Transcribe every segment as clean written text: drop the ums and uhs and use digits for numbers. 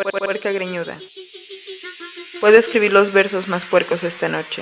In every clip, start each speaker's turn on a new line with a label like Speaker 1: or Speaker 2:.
Speaker 1: Puerca greñuda. Puedo escribir los versos más puercos esta noche.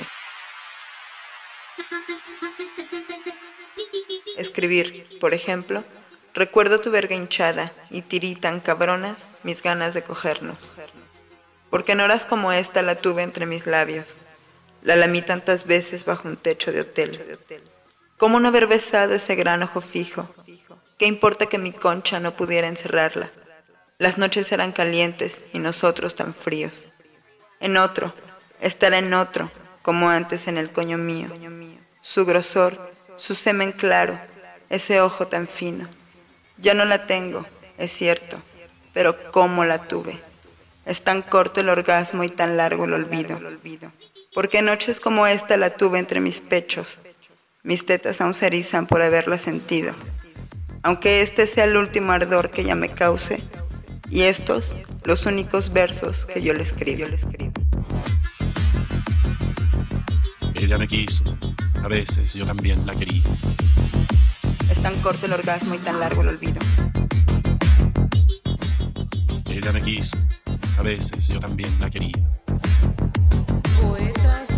Speaker 1: Escribir, por ejemplo, recuerdo tu verga hinchada y tiritan cabronas mis ganas de cogernos. Porque en horas como esta la tuve entre mis labios. La lamí tantas veces bajo un techo de hotel. ¿Cómo no haber besado ese gran ojo fijo? ¿Qué importa que mi concha no pudiera encerrarla? Las noches eran calientes y nosotros tan fríos. En otro, estar en otro, como antes en el coño mío. Su grosor, su semen claro, ese ojo tan fino. Ya no la tengo, es cierto, pero cómo la tuve. Es tan corto el orgasmo y tan largo el olvido. Porque noches como esta la tuve entre mis pechos. Mis tetas aún se erizan por haberla sentido. Aunque este sea el último ardor que ella me cause, y estos, los únicos versos que yo le escribo.
Speaker 2: Ella me quiso, a veces yo también la quería.
Speaker 1: Es tan corto el orgasmo y tan largo el olvido.
Speaker 2: Ella me quiso, a veces yo también la quería.
Speaker 3: Poetas